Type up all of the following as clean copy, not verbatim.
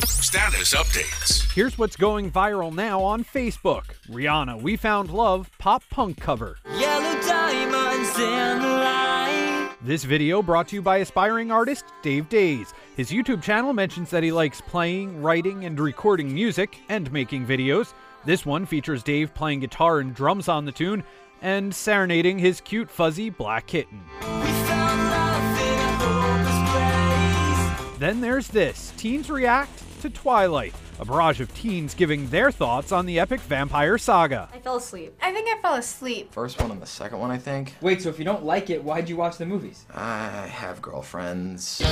Status updates. Here's what's going viral now on Facebook. Rihanna, We Found Love pop punk cover. Yellow diamonds in the light. This video brought to you by aspiring artist Dave Days. His YouTube channel mentions that he likes playing, writing, and recording music and making videos. This one features Dave playing guitar and drums on the tune and serenading his cute fuzzy black kitten. Then there's this. Teens react to Twilight. A barrage of teens giving their thoughts on the epic vampire saga. I fell asleep. I think I fell asleep. First one and the second one, I think. Wait, so if you don't like it, why'd you watch the movies? I have girlfriends.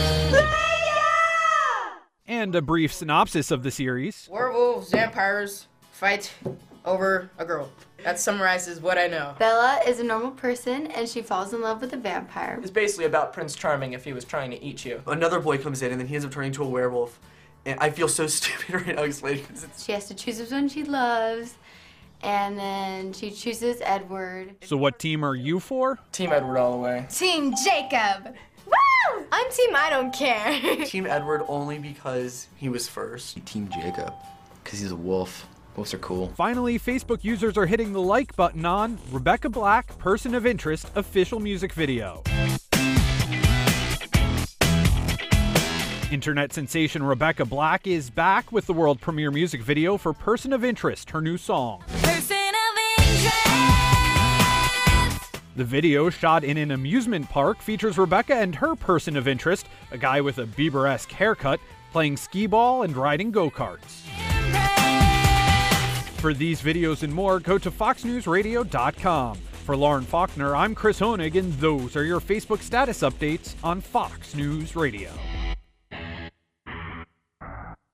And a brief synopsis of the series. Werewolves, vampires, fight over a girl. That summarizes what I know. Bella is a normal person and she falls in love with a vampire. It's basically about Prince Charming if he was trying to eat you. Another boy comes in and then he ends up turning into a werewolf. And I feel so stupid right now explaining this. She has to choose which one she loves, and then she chooses Edward. So what team are you for? Team Edward all the way. Team Jacob. Woo! I'm team I don't care. Team Edward only because he was first. Team Jacob, because he's a wolf. Wolves are cool. Finally, Facebook users are hitting the like button on Rebecca Black, Person of Interest, official music video. Internet sensation Rebecca Black is back with the world premiere music video for Person of Interest, her new song. Person of interest. The video, shot in an amusement park, features Rebecca and her person of interest, a guy with a Bieber-esque haircut, playing skee-ball and riding go-karts. For these videos and more, go to foxnewsradio.com. For Lauren Faulkner, I'm Chris Honig, and those are your Facebook status updates on Fox News Radio.